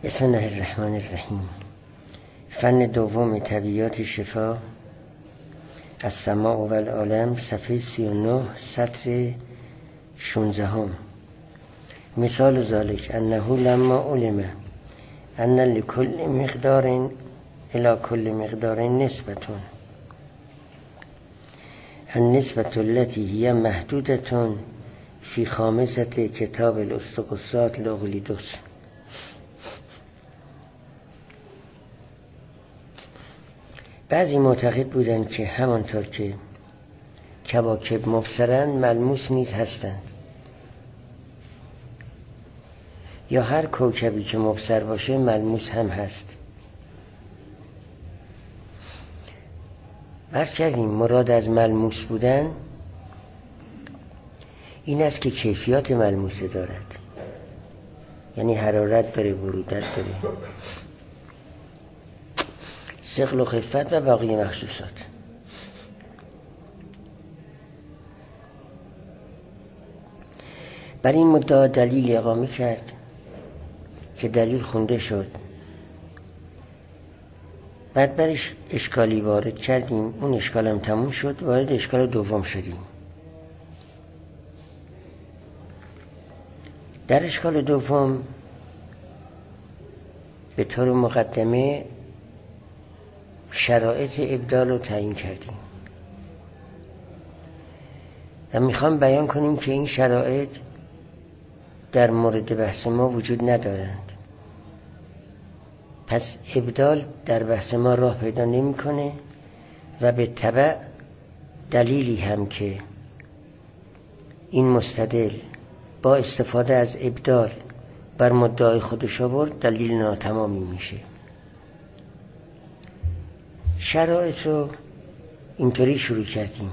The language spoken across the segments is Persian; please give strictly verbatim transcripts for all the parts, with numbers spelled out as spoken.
بسم الله الرحمن الرحیم. فن دوم طبیعیات شفا، السماع و العالم، صفحه سی و نه، سطر شانزده هم. مثال ذلك انه لما علم ان لكل مقدار الى كل مقدار نسبة، النسبة التي هي محدودة في خامسة کتاب الاستقصات لأغلیدس. بعضی معتقد بودند که همانطور که کواکب مبصرند ملموس نیز هستند، یا هر کوکبی که مبصر باشه ملموس هم هست. عرض کردیم مراد از ملموس بودن این است که کیفیات ملموسه دارد، یعنی حرارت داره، برودت داره، ثقل و خفت و باقی مخصوصات. بر این مدعا دلیل اقامه کرد که دلیل خونده شد، بعد برش اشکالی وارد کردیم، اون اشکال هم تموم شد، وارد اشکال دوم شدیم. در اشکال دوم به طور مقدمه شرایط ابدال رو تعیین کردیم و میخوام بیان کنیم که این شرایط در مورد بحث ما وجود ندارند، پس ابدال در بحث ما راه پیدا نمیکنه و به تبع دلیلی هم که این مستدل با استفاده از ابدال بر مدعای خودش آورد دلیل ناتمامی میشه. شرایط رو اینطوری شروع کردیم: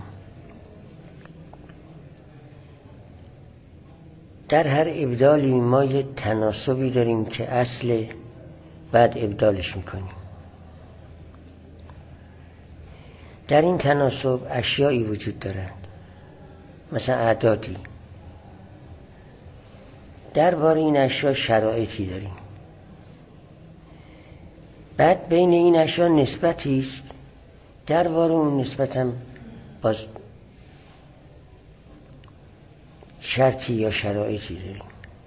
در هر ابدالی ما یه تناسبی داریم که اصل، بعد ابدالش میکنیم. در این تناسب اشیایی وجود دارند، مثلا اعدادی. درباره این اشیا شرایطی داریم. بعد بین این اشیا نسبتی است، درباره اون نسبت هم باز شرطی یا شرایطی داریم.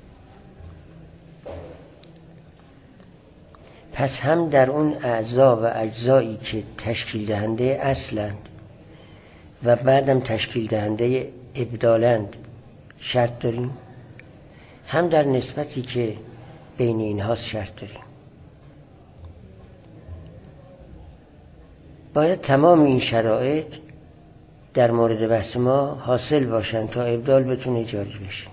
پس هم در اون اعضا و اجزایی که تشکیل دهنده اصلند و بعدم تشکیل دهنده ابدالند شرط داریم، هم در نسبتی که بین اینها شرط داریم. باید تمام این شرایط در مورد بحث ما حاصل باشند تا ابدال بتونه جاری بشه.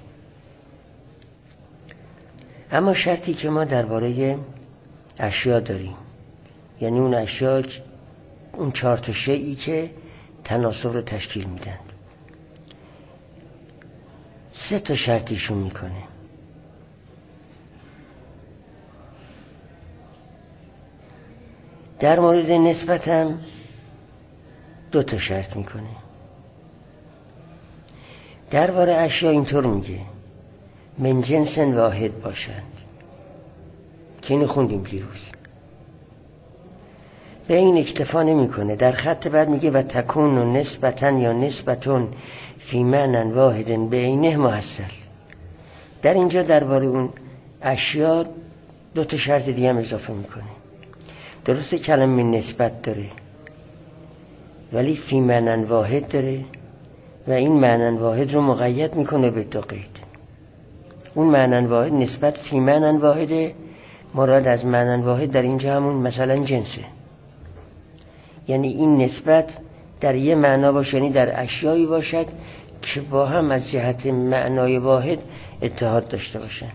اما شرطی که ما درباره اشیا داریم، یعنی اون اشیا، اون چهار تا شیئی که تناسب رو تشکیل میدند، سه تا شرطیشون میکنه. در مورد نسبت هم دو تا شرط میکنه. درباره اشیا اینطور میگه من جنس واحد باشند، که اینو خوندیم دیروز. به این اکتفا نمیکنه، در خط بعد میگه و تکون و نسبتن یا نسبتون فی معنی واحد به عینه محصل. در اینجا درباره اون اشیا دو تا شرط دیگه هم اضافه میکنه. درسته کلمه نسبت داره ولی فی معنی واحد داره و این معنی واحد رو مقید میکنه به دو قید. اون معنی واحد نسبت فی معنی واحده، مراد از معنی واحد در اینجا همون مثلا جنسه، یعنی این نسبت در یه معنا باشه، یعنی در اشیایی باشد که با هم از جهت معنای واحد اتحاد داشته باشند.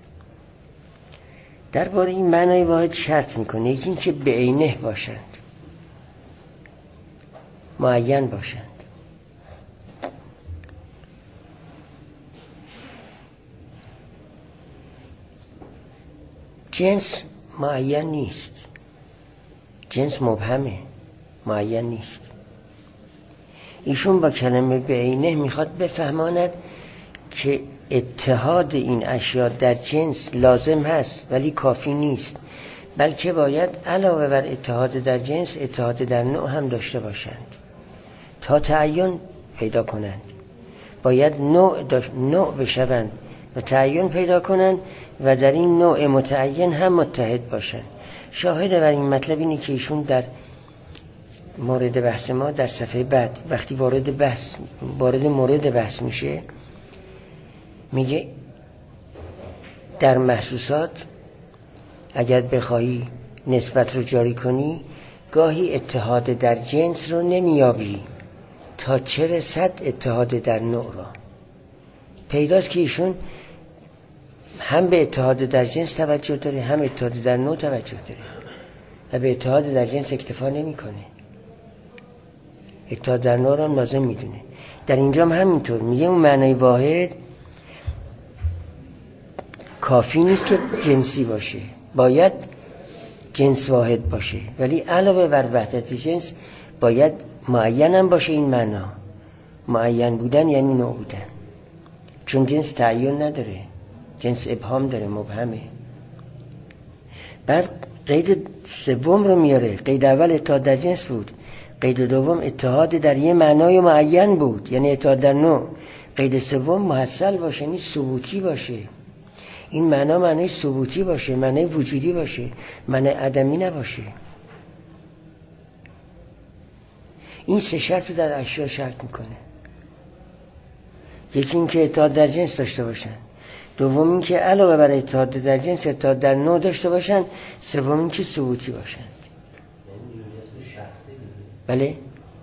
درباره این معنای واحد شرط میکنه، یکی این که به عینه باشند، معین باشند. جنس معین نیست، جنس مبهمه، معین نیست. ایشون با کلمه به عینه میخواد بفهماند که اتحاد این اشیا در جنس لازم هست ولی کافی نیست، بلکه باید علاوه بر اتحاد در جنس اتحاد در نوع هم داشته باشند تا تعین پیدا کنند. باید نوع, داشت... نوع بشوند و تعین پیدا کنند و در این نوع متعین هم متحد باشند. شاهد بر این مطلب اینه که ایشون در مورد بحث ما در صفحه بعد وقتی وارد بحث وارد مورد بحث میشه میگه در محسوسات اگر بخواهی نسبت رو جاری کنی گاهی اتحاد در جنس رو نمیابی تا چه رسد اتحاد در نوع رو. پیداست که ایشون هم به اتحاد در جنس توجه داره هم اتحاد در نوع توجه داره و به اتحاد در جنس اکتفا نمیکنه، اتحاد در نوع رو لازم میدونه. در اینجا هم همینطور میگه اون معنای واحد کافی نیست که جنسی باشه، باید جنس واحد باشه، ولی علاوه بر وحدت جنس باید معین هم باشه. این معنا معین بودن یعنی نوع بودن، چون جنس تعین نداره، جنس ابهام داره، مبهمه. بعد قید سوم رو میاره. قید اول اتحاد در جنس بود، قید دوم اتحاد در یه معنای معین بود یعنی اتحاد در نوع. قید سوم محصل باشه یعنی ثبوتی باشه. این معنا معنای ثبوتی باشه، معنای وجودی باشه، معنای عدمی نباشه. این سه شرط رو در اشیا شرط میکنه. یکی این که اتحاد در جنس داشته باشن، دوم این که علاوه بر اتحاد در جنس اتحاد در نوع داشته باشن، سوم این که ثبوتی باشن. بله؟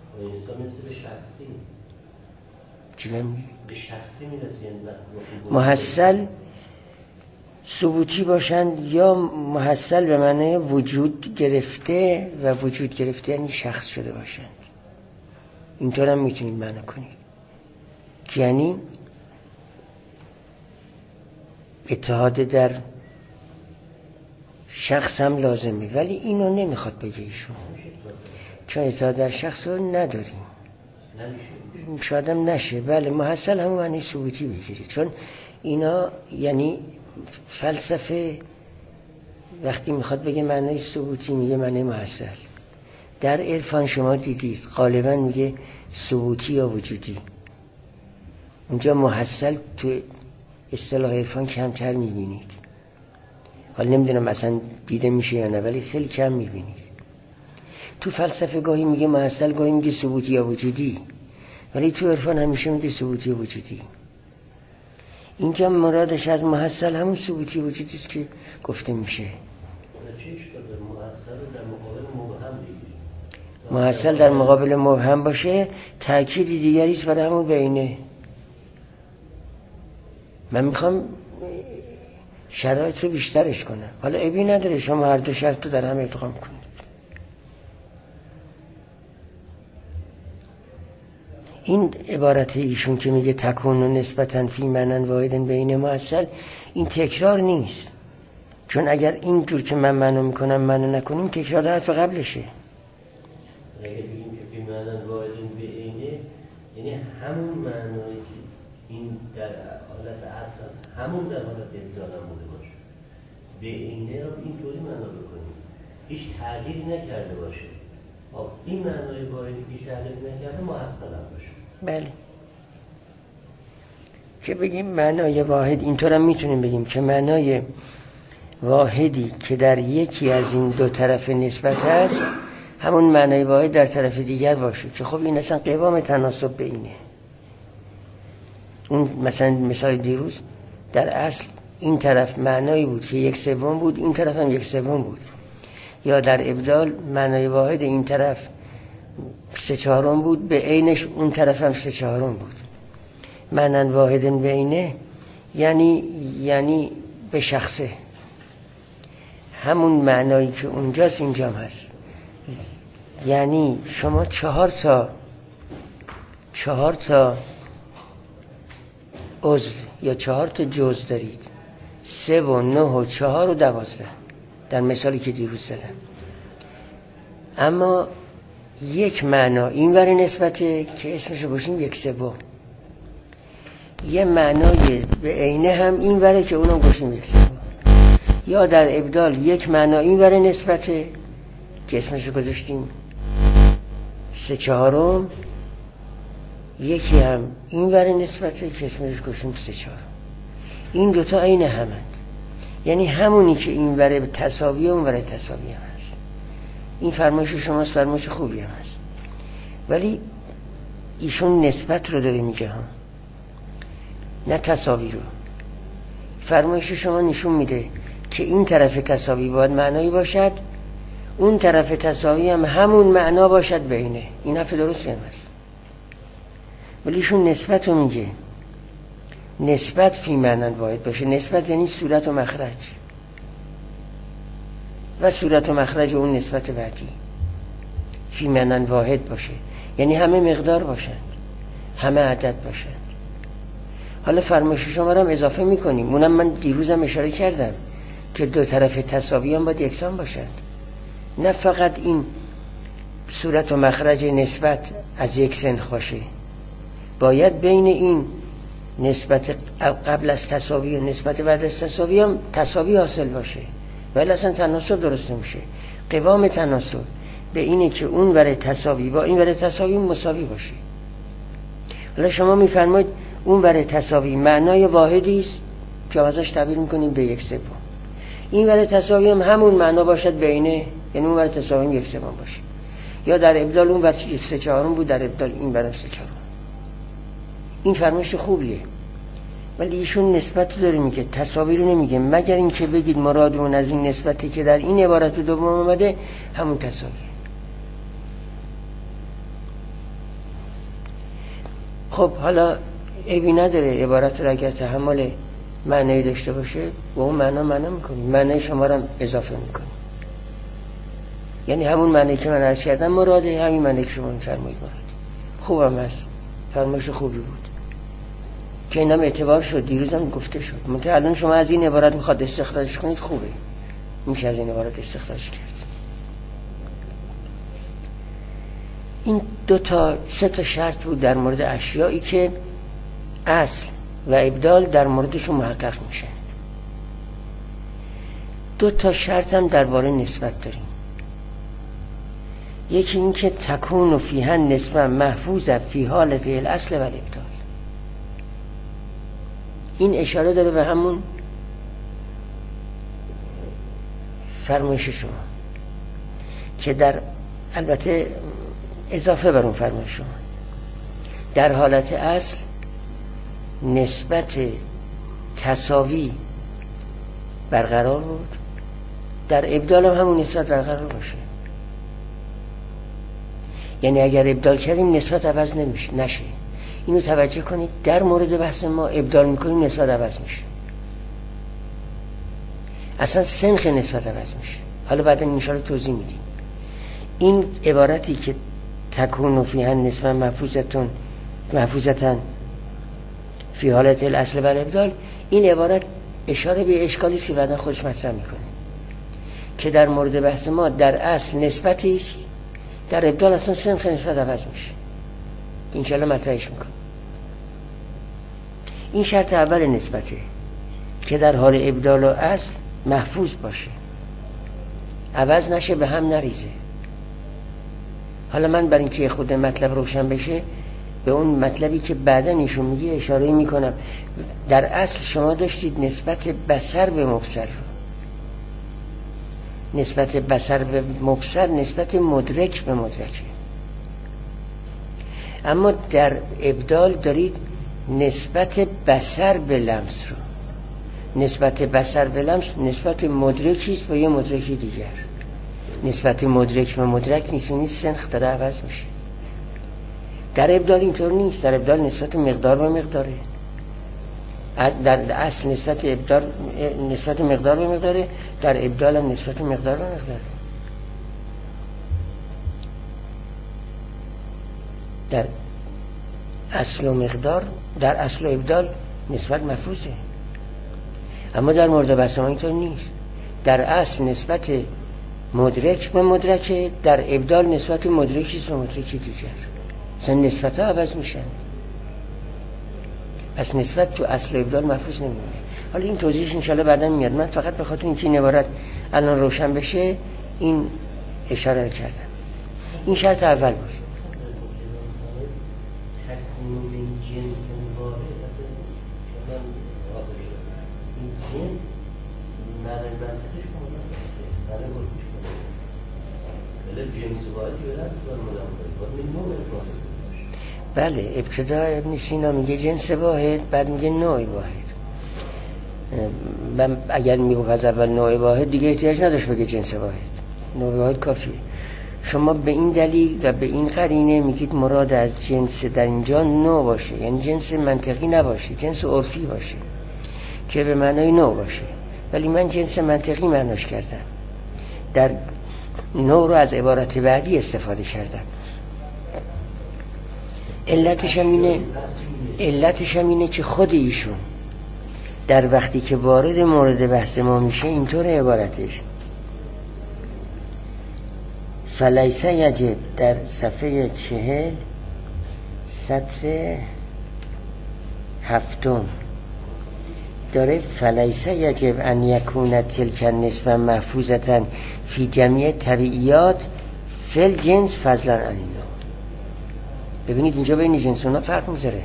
چی نمی؟ به شخصی میرسید محصل ثبوتی باشند یا محصل به معنی وجود گرفته و وجود گرفته یعنی شخص شده باشند. اینطور هم میتونید معنی کنید که یعنی اتحاد در شخص هم لازمه، ولی اینو نمیخواد بگه ایشون، چون اتحاد در شخص رو نداریم، شاید هم نشه. بله محصل همون معنی ثبوتی بگیرید، چون اینا یعنی فلسفه وقتی میخواد بگه معنی ثبوتی میگه معنی محصل. در عرفان شما دیدید غالبا میگه ثبوتی یا وجودی، اونجا محصل تو اصطلاح عرفان کمتر میبینید. حالا نمیدونم اصلا دیده میشه یا نه، ولی خیلی کم میبینید. تو فلسفه گاهی میگه محصل، گاهی میگه ثبوتی یا وجودی، ولی تو عرفان همیشه میگه ثبوتی یا وجودی. اینجا مرادش از محصل همون ثبوتی و وجودی است که گفته میشه. محصل در مقابل مبهم باشه تأکید دیگری است برای همون بینه. من میخوام شرایط رو بیشترش کنم، حالا عیبی نداره شما هر دو شرط رو در هم ادغام کنید. این عبارت ایشون که میگه تکون و نسبتاً فی معنی واحد بین محصل، این تکرار نیست، چون اگر این جور که من منو میکنم منو نکنیم تکرار حرف قبلشه. اگر بگیم که فی معنی واحد بینه یعنی همون معنایی که این در حالت اصل است همون در حالت ابدال هم بوده باشه، بینه رو اینطوری معنا بکنیم هیچ تغییری نکرده باشه. این معنای واحدی که هیچ تغییری نکرده محصل هم باشه. بله که بگیم معنای واحد اینطور هم میتونیم بگیم که معنای واحدی که در یکی از این دو طرف نسبت هست همون معنای واحد در طرف دیگر باشه، که خب این اصلا قوام تناسب به اینه. اون مثلا مثال دیروز در اصل این طرف معنایی بود که یک سوم بود، این طرف هم یک سوم بود، یا در ابدال معنای واحد این طرف سه چهارم بود به عینش اون طرف هم سه چهارم بود. معنی واحد بینه یعنی یعنی به شخصه همون معنایی که اونجاست اینجا هم هست. یعنی شما چهار تا چهار تا عضو یا چهار تا جزء دارید، سه و نه و چهار و دوازده در مثالی که دیروز زدم، اما یک معنا این وری نسبته که اسمشو باشیم یک سوم، یه معنای به عینه هم این وره که اونم گوشیم یک سوم، یا در ابدال یک معنا این وره نسبته که اسمش رو گذاشتیم سه چهارم، یکی هم این وره نسبته که اسمش رو گذاشتیم سه چهارم. این دوتا عین همند، یعنی همونی که این وره تساوی اون وره تساوی هم هست. این فرمایش شماست، فرمایش خوبی هم هست، ولی ایشون نسبت رو داره میگه ها، نه تساوی رو. فرمایش شما نشون میده که این طرف تساوی باید معنایی باشد، اون طرف تساوی هم همون معنا باشد بینه. این حرف درستی هم هست، ولی ایشون نسبت رو میگه، نسبت فی معنن واحد باشه. نسبت یعنی صورت و مخرج، و صورت و مخرج اون نسبت بعدی فی معنن واحد باشه، یعنی همه مقدار باشند، همه عدد باشند. حالا فرمایش شما رو هم اضافه میکنیم، اونم من دیروزم اشاره کردم که دو طرف تساوی هم باید یکسان باشند، نه فقط این صورت و مخرج نسبت از یک سنخ باشه، باید بین این نسبت قبل از تساوی و نسبت بعد از تساوی هم تساوی حاصل باشه، ولی اصلا تناسب درست نمیشه. قوام تناسب به اینه که اون وره تساوی با این وره تساوی مساوی باشه. حالا شما میفرمایید اون وره تساوی معنای واحدی است که ازش تعبیر میکنیم به یک سوم، این وره تساوی هم همون معنا باشد بینه، یعنی اون وره تساوی هم یک سوم باشه. یا در ابدال اون وره سه چهارم بود، در ابدال این وره سه چهارم. این فرمایش خوبیه، ولی ایشون نسبت رو داره میگه، تساوی رو نمیگه، مگر اینکه بگید مراد اون از این نسبتی که در این عبارت دوم اومده همون تساویه. خب حالا عیبی نداره عبارت رو اگر تحمل معنی داشته باشه و اون معنا معنا میکنیم، معنی شما رو اضافه میکنیم، یعنی همون معنی که من عرض کردم مراده، همین معنی که شما میفرمایید مراده. خوبم هست، فرمایش خوبی بود که اینم اعتبار شد، دیروزم گفته شد. منتها الان شما از این عبارت میخواد استخراج کنید، خوبه، میشه از این عبارت استخراج کرد. این دو تا سه تا شرط بود در مورد اشیایی که اصل و ابدال در موردشون محقق میشه. دو تا شرط هم درباره نسبت داریم. یکی این که تکون و فیهن نسبت محفوظ فی حالت الاصل و الابدال. این اشاره داره به همون فرمایش شما که در البته اضافه بر اون فرمایش شما در حالت اصل نسبت تساوی برقرار بود، در ابدال هم همون نسبت برقرار باشه. یعنی اگر ابدال کردیم نسبت عوض نمیشه نشه. اینو توجه کنید، در مورد بحث ما ابدال میکنیم نسبت عوض میشه، اصلا سنخ نسبت عوض میشه. حالا بعدا انشاءالله توضیح میدیم. این عبارتی که تکون فیها نسبت محفوظتون محفوظتن فی حالت الاصل و الابدال، این عبارت اشاره به اشکالی است که بعدا خودش مطرح میکنه که در مورد بحث ما در اصل نسبتی است، در ابدال اصلا سنخ نسبت عوض میشه. انشاءالله مطرحش میکنه. این شرط اول نسبته که در حال ابدال و اصل محفوظ باشه، عوض نشه، به هم نریزه. حالا من برای اینکه خود مطلب روشن بشه به اون مطلبی که بعدا ایشون میگه اشاره میکنم. در اصل شما داشتید نسبت بصر به مبصر، نسبت بصر به مبصر نسبت مدرک به مدرکه، اما در ابدال دارید نسبت بصر به لمس رو. نسبت بصر به لمس نسبت مدرکیست با یه مدرکی دیگر. نسبت مدرک و مدرک نیست، نیست سنخ داره عوض میشه. در ابدال اینطور نیست. در ابدال نسبت مقدار به مقداره، در اصل نسبت ابدال نسبت مقدار به مقداره، در ابدال هم نسبت مقدار به مقداره. در اصل و مقدار، در اصل و ابدال نسبت محفوظه، اما در مورد بحث ما اینطور نیست. در اصل نسبت مدرک به مدرکه، در ابدال نسبت مدرکیست به مدرکی دیگر. مثلا نسبت ها عوض میشن. پس نسبت تو اصل و ابدال محفوظ نمیمونه. حالا این توضیحش انشالله بعدا میاد. من فقط به خاطر اینکه این عبارت الان روشن بشه این اشاره رو کردم. این شرط اول بود. بله ابتدا ابن سینا میگه جنس واحد، بعد میگه نوع واحد. من اگر میگه از اول نوع واحد دیگه احتیاج نداشت بگه جنس واحد، نوع واحد کافیه. شما به این دلیل و به این قرینه میگید مراد از جنس در اینجا نوع باشه، یعنی جنس منطقی نباشه، جنس عرفی باشه که به معنای نوع باشه. ولی من جنس منطقی معناش کردم، در نوع رو از عبارت بعدی استفاده کردم. علتش هم اینه علتش هم اینه که خود ایشون در وقتی که وارد مورد بحث ما میشه اینطور عبارتش فلیس یجب در صفحه چهل سطر هفتم داره فلیس یجب ان یکون تلک النسبة محفوظة فی جمیع طبیعیات فل جنس فضلا عن النوع. ببینید اینجا بین جنس اونا فرق میذاره،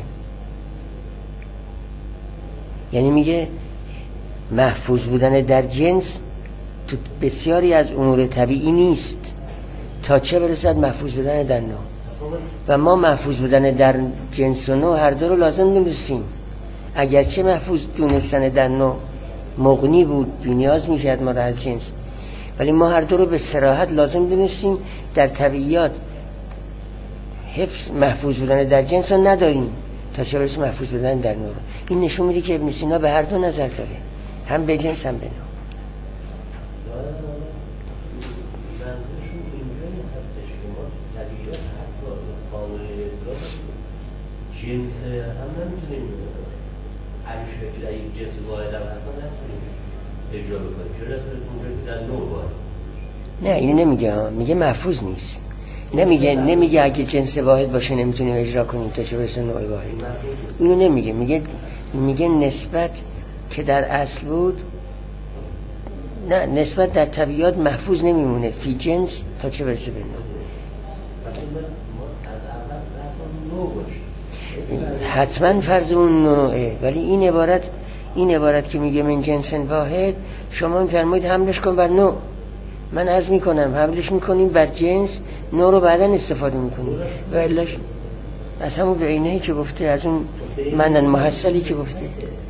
یعنی میگه محفوظ بودن در جنس تو بسیاری از امور طبیعی نیست تا چه برسد محفوظ بودن در نوع. و ما محفوظ بودن در جنس و نوع هر دو رو لازم دونستیم. اگرچه محفوظ دونستن در نوع مغنی بود، بی‌نیاز میشد ما را از جنس، ولی ما هر دو رو به صراحت لازم دونستیم. در طبیعیات حفظ محفوظ بودن در جنس رو نداریم تا چه برسه محفوظ بودن در نوع. این نشون میده که ابن سینا به هر دو نظر داره، هم به جنس هم به نوع. جنس هم نمیتونیم عریش که در یک جنس واحد هم هستن نمیتونیم اجرا بکنیم، چون رسولت اونجا که در نوع واحد. نه اینو نمیگه، میگه محفوظ نیست. نمیگه نمیگه اگه جنس واحد باشه نمیتونیم اجرا کنیم تا چه برسه نوع واحد. اینو نمیگه، میگه میگه نسبت که در اصل بود، نه نسبت در طبیعات محفوظ نمیمونه فی جنس تا چه برسه به نوع. حتما فرض اون نوعه، ولی این عبارت این عبارت که میگه من جنس واحد، شما میفرمایید حملش کن بر نوع، من عزم میکنم حملش میکنیم بر جنس، نوع رو بعداً استفاده میکنیم. و علش از همون به عینه‌ای که گفته، از اون معنی محصلی که گفته.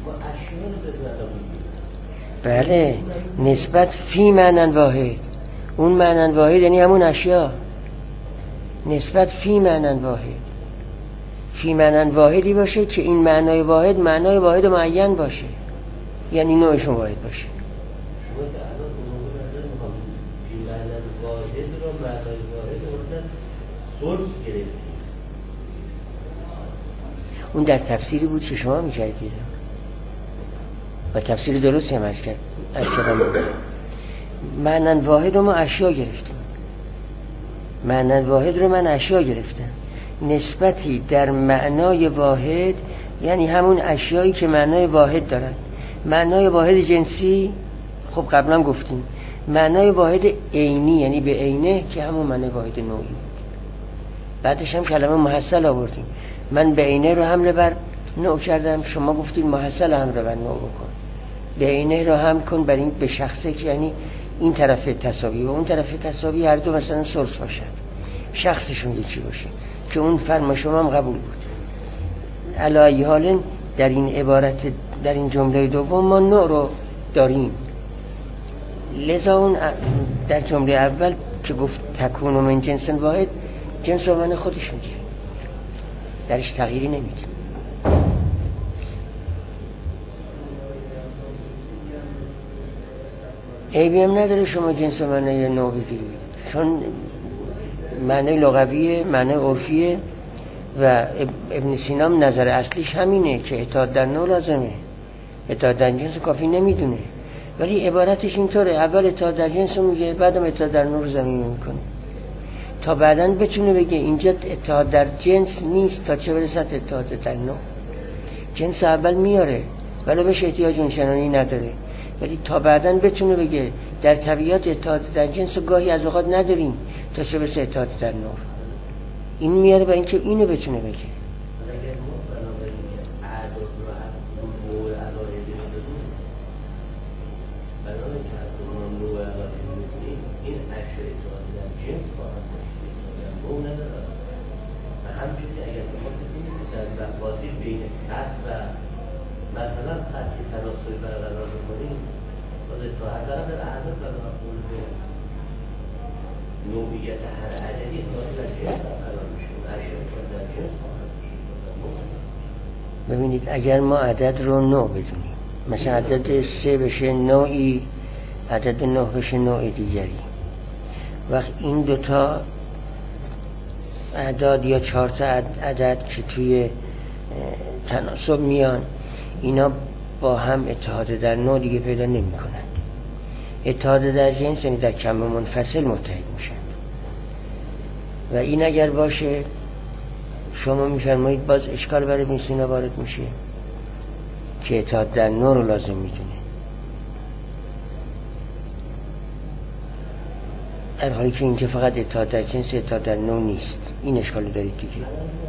بله نسبت فی معنی واحد، اون معنی واحد یعنی همون اشیا. نسبت فی معنی واحد، فی معنی واحدی باشه که این معنای واحد معنای واحد معین باشه، یعنی نوعشون واحد باشه. شما که الان اون موقع فی معنی واحد رو معنای واحد رو سلس گرفتید. اون در تفسیری بود که شما میکردید و تفسیر درستی هم عرض کرد عرض کردم. معنی واحد رو ما اشیا گرفتیم، معنی واحد رو من اشیا گرفتم. نسبتی در معنای واحد یعنی همون اشیایی که معنای واحد دارن. معنای واحد جنسی خب قبلا گفتیم، معنای واحد عینی یعنی به عینه که همون معنای واحد نوعی بود. بعدش هم کلمه محصل آوردیم، من به عینه رو حمله بر نوع کردم، شما گفتید محصل حمله بر نوع بکن. به عینه رو حمل کن بر این به شخصه که یعنی این طرف تساوی و اون طرف تساوی هر دو مثلا ثلث باشن، شخصشون یکی باشه که اون فرما شما هم قبول بود. علی ای حال در این عبارت در این جمله دوم ما نوع رو داریم، لذا اون در جمله اول که گفت تکون من جنس واحد، جنس و من خودش میگیره، درش تغییری نمیده. عیبی هم نداره شما جنس و معنی نوع بگیرید، چون معنی لغویه، معنی عرفیه و ابن سینا نظر اصلیش همینه که اطاعت در نوع لازمه، اطاعت در جنس کافی نمیدونه. ولی عبارتش اینطوره، اول اطاعت در جنس رو میگه، بعدم اطاعت در نوع رو زمینه میکنه تا بعداً بتونه بگه اینجا اطاعت در جنس نیست تا چه برسد اطاعت در نوع. جنس اول میاره ولی بهش احتیاج اونچنانی نداره، ولی تا بعداً بتونه بگه در طبیعت اتحاد در جنس گاهی از اوقات نداریم تا چه برسه اتحاد در نور. این میاره برای اینکه اینو بتونه بگه. همچنین اگر ما در مفاصل بین خط و مثلا سطح تناسلی برقرار بکنیم باز تا هر طرف در اعداد برقرار کنیم نوعیت هر عددی خواهد در جنس برقرار میشه، اشیاء در جنس خواهد میشه. ببینید اگر ما عدد رو نوع بدونیم، مثلا عدد سه بشه نوعی، عدد نه بشه نوع دیگری، وقت این دوتا اعداد یا چهار تا عدد که توی تناسب میان اینا با هم اتحاد در نوع دیگه پیدا نمی کنند. اتحاد در جنس یعنی در کم منفصل متحد میشن و این اگر باشه شما میفرمایید باز اشکال برای ابن سینا وارد میشه که اتحاد در نوع رو لازم میدونه، در حالی که اینجا فقط اتحاد در جنس اتحاد در نوع نیست. این اشکال دارید دیگه.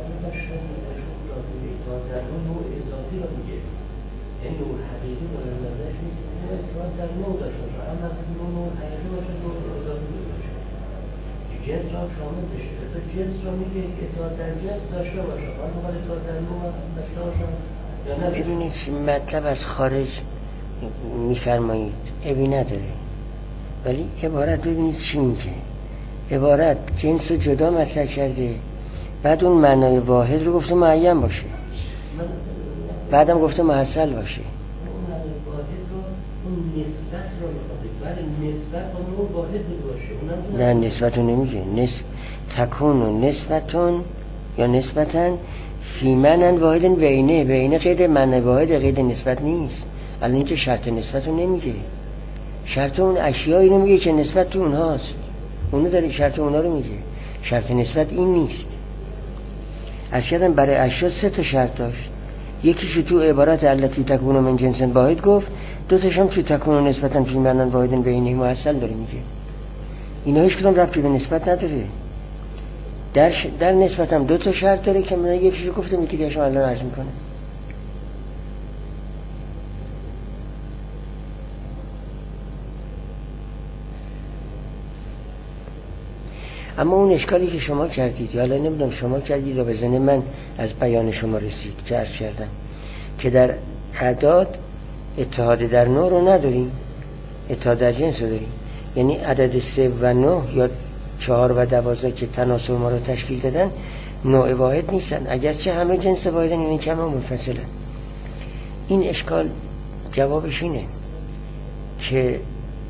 جنس را شامل بشه، تو جنس را میگه اتحاد در جنس داشته باشه، باید مقال اتحاد در نوع داشته باشه یا نه. ببینید مطلب از خارج میفرمایید عیبی نداره، ولی عبارت ببینید چی میگه. عبارت جنس رو جدا مطرح کرده، بعد اون معنای واحد رو گفته معین باشه، بعدم گفته محصل باشه. اون معنای واحد رو اون نسبت رو میخواد، ولی نسبت با اون واحد باشه. نه نسبت رو نمیگه. نسب تکون و نسبتون یا نسبتن فی معنی واحد بینه. بینه قید معنی واحد، قید نسبت نیست. الان اینجا شرط نسبت رو نمیگه، شرط اون اشیایی رو میگه که نسبت تو اونهاست، اونو داره شرط اونا رو میگه. شرط نسبت این نیست. اصلا برای اشیا سه تا شرط داشت، یکیشو تو عبارت التی تکون من جنس واحد گفت، دو تاش هم تو تکون نسبتا فی معنی واحد بینه محصل داره میگه. اینا هیچ کدوم ربطی به نسبت نداره. در ش... در نسبت هم دو تا شرط داره که من یکیشو گفتم یکی دیگه‌شو الان عرض میکنه. اما اون اشکالی که شما کردید، یا الان نمیدونم شما کردید یا به ذهن من از بیان شما رسید که عرض کردم که در اعداد اتحاد در نوع رو نداریم، اتحاد در جنس رو داریم. یعنی عدد سه و نه یا چهار و دوازده که تناسب ما رو تشکیل دادن نوع واحد نیستن، اگرچه همه جنس واحدن، یعنی کم منفصلن. این اشکال جوابش اینه که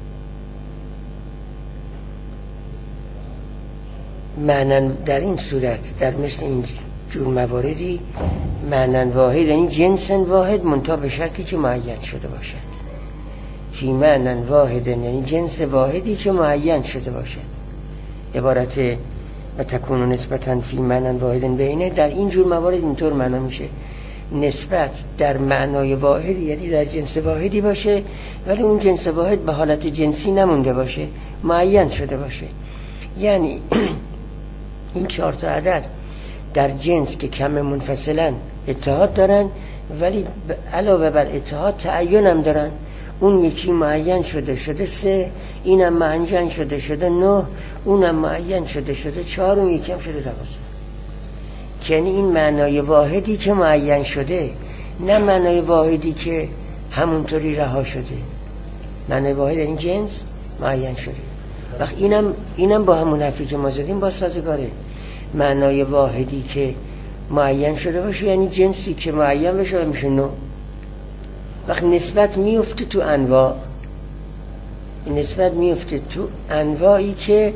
معنن در این صورت در مثل این جور مواردی معنن واحد یعنی جنس واحد منتها به شرطی که معین شده باشد. فی معنن واحد یعنی جنس واحدی که معین شده باشد. عبارت و تکون نسبتا فی معنن واحد بینه در این جور موارد اینطور معنا میشه، نسبت در معنای واحدی یعنی در جنس واحدی باشه، ولی اون جنس واحد به حالت جنسی نمونده باشه، معین شده باشه. یعنی این چهار تا عدد در جنس که کم منفصلن اتحاد دارن، ولی علاوه بر اتحاد تعین هم دارن. اون یکی معین شده شده سه، اینم معین شده شده نه، اونم معین شده شده چهار، اون یکی هم شده دوازده. یعنی این معنای واحدی که معین شده، نه معنای واحدی که همونطوری رها شده. معنای واحد یعنی جنس معین شده. وقت اینم اینم با همون حرفی که ما زدیم با سازگاره. معنای واحدی که معین شده باشه یعنی جنسی که معین بشه میشه نوع. وقت نسبت میفته تو انواع، نسبت میفته تو انواعی که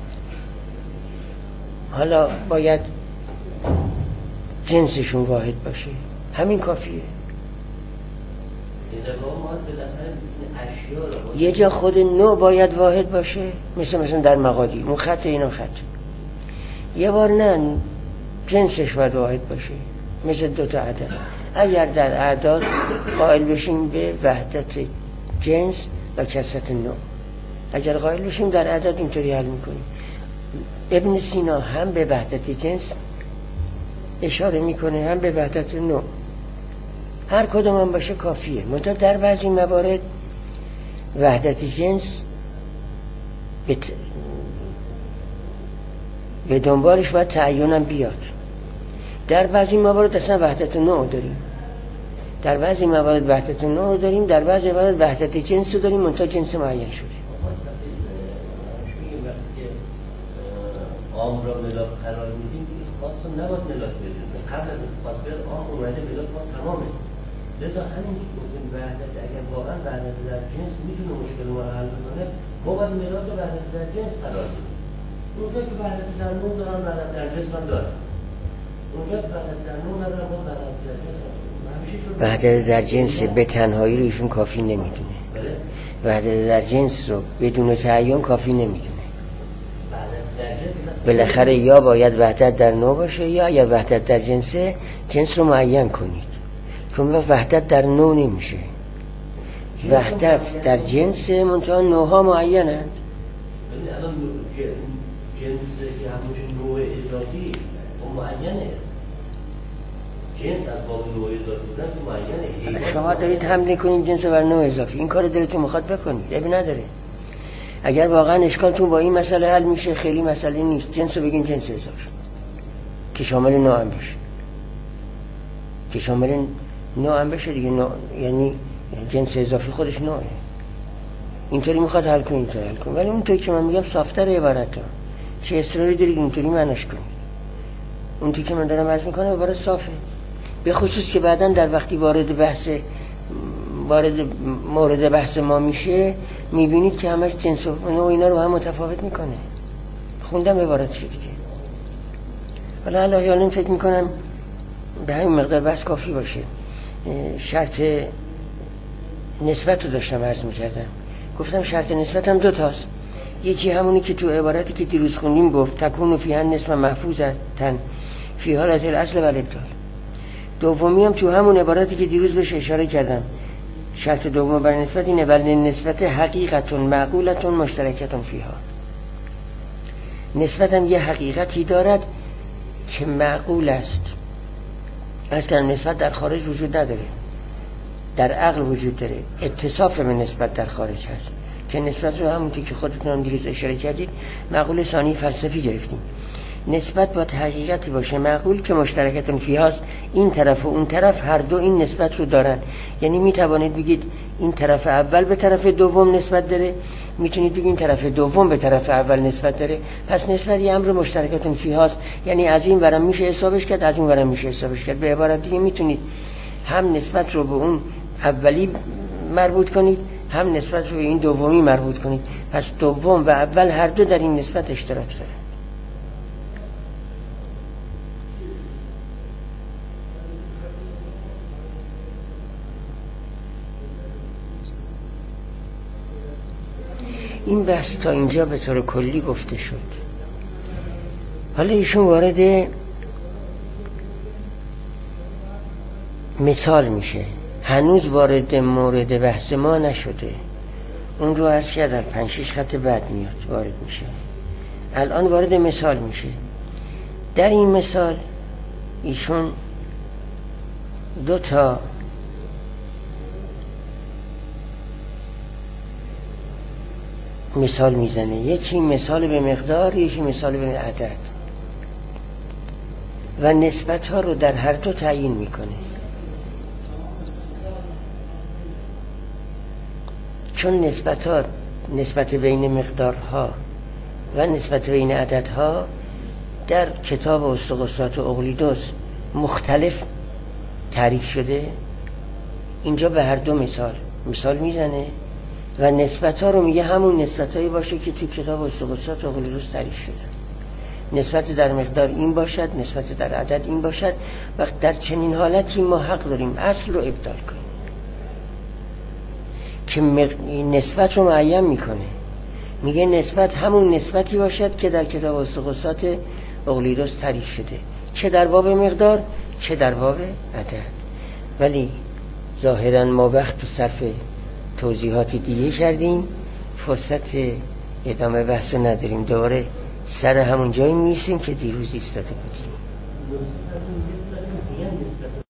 حالا باید جنسشون واحد باشه، همین کافیه. یه جا خود نوع باید واحد باشه، مثل مثلا در مقادیر اون خط اینا خط، یه بار نه جنسش باید واحد باشه مثل دوتا عدد. اگر در اعداد قائل بشیم به وحدت جنس و کثرت نوع، اگر قائل بشیم در اعداد اینطوری حل میکنیم. ابن سینا هم به وحدت جنس اشاره میکنه هم به وحدت نوع، هر کدوم هم باشه کافیه. منتها در بعضی موارد وحدت جنس به, ت... به دنبالش باید تعیینم بیاد. در بعضی موارد اصلا وحدت نوع داریم، در بعضی موارد وحدت نوع داریم، در بعضی موارد وحدت جنس رو داریم منتها جنس معین شده. عام را ملاک قرار میدیم، خاص رو نباید ملاک بدیم. قبل از خاص بیاد عام اومده ملاک ما تمامه. لذا همین گفتیم وحدت اگر واقعا وحدت در جنس میتونه مشکل ما رو حل کنه، ما باید ملاک رو وحدت در جنس قرار بدیم. اونجا که وحدت در نوع دارن وحدت در جنس هم دارن. اونجا که وحدت در نوع ندارن باید وحدت در جنس هم دارن. وحدت در جنس به تنهایی رو ایشون کافی نمیدونه. وحدت در جنس رو بدون تعیین کافی نمیدونه. بالاخره یا باید وحدت در نوع باشه یا اگر وحدت در جنسه جنس رو معین کنید، چون وحدت در نوع نمیشه. وحدت در جنس منتها نوعها معینند. یعنی الان جنس که همونش نوع اضافی و معینه، جنس از باب نوع اضافی بودن که معینه. شما دارید حمله کنید جنس بر نوع اضافی، این کار دلتون میخواد بکنید، ابی نداره. اگر واقعا اشکالتون با این مسئله حل میشه خیلی مسئله نیست، جنس رو بگین جنس اضافی که شامل نوع هم بشه، که شامل نوع هم بشه دیگه. نوع یعنی جنس اضافی خودش نوعه. اینطوری میخواد حل کنید اینطوری حل کنید، ولی اونطوری که من میگم صافتر عبارت ها، چه اصراری دارید اینطوری معناش کنید. اونطوری که من دارم عرض میکنم عبارت صافه، به خصوص که بعداً در وقتی وارد بحث وارد مورد بحث ما میشه میبینید که همش جنس و نوع اینا رو هم متفاوت میکنه. خوندم عبارت شد دیگه. حالا الان فکر میکنم به همین مقدار بحث کافی باشه. شرط نسبت رو داشتم عرض میکردم، گفتم شرط نسبت هم دو تاست. یکی همونی که تو عبارتی که دیروز خوندیم گفت تکون فیها نسبت محفوظتن فی حالت الاصل و الابدال. دومی هم تو همون عبارتی که دیروز بهش اشاره کردم، شرط دوم برای نسبت اینه ولی نسبت حقیقتون معقولتون مشترکتون فیها. نسبت هم یه حقیقتی دارد که معقول است. از که نسبت در خارج وجود نداره، در عقل وجود داره. اتصاف به نسبت در خارج هست که نسبت رو همونطور که خودتون هم دیروز اشاره کردید معقول ثانی فلسفی گرفتیم. نسبت باید حقیقتی باشه معقول که مشترکتون فیهاست. این طرف و اون طرف هر دو این نسبت رو دارن. یعنی میتوانید بگید این طرف اول به طرف دوم نسبت داره، میتونید بگید این طرف دوم به طرف اول نسبت داره. پس نسبت یه امر مشترکتون فیهاست، یعنی از این ورم میشه حسابش کرد از این ورم میشه حسابش کرد. به عبارت دیگه میتونید هم نسبت رو به اون اولی مربوط کنید هم نسبت رو به این دومی مربوط کنید. پس دوم و اول هر دو در این نسبت اشتراک داره. این بحث تا اینجا به طور کلی گفته شد. حالا ایشون وارد مثال میشه، هنوز وارد مورد بحث ما نشده. اون رو عرض کردم پنج شش خط بعد میاد وارد میشه. الان وارد مثال میشه. در این مثال ایشون دو تا مثال میزنه، یکی مثال به مقدار یکی مثال به عدد و نسبت ها رو در هر دو تعیین میکنه. چون نسبت ها نسبت بین مقدارها و نسبت بین عددها در کتاب استغاثات اقلیدس مختلف تعریف شده، اینجا به هر دو مثال مثال میزنه و نسبت ها رو میگه همون نسبت هایی باشه که تو کتاب استغاثات اقلیدس تعریف شده. نسبت در مقدار این باشد، نسبت در عدد این باشد. وقت در چنین حالتی ما حق داریم اصل رو ابدال کنیم که نسبت رو معین میکنه. میگه نسبت همون نسبتی باشد که در کتاب استغاثات اقلیدس تعریف شده، چه در باب مقدار چه در باب عدد. ولی ظاهرا ما وقت و صرف توضیحات دیگه کردیم، فرصت ادامه بحث رو نداریم، دوباره سر همون جایی میسیم که دیروز ایستاده بودیم.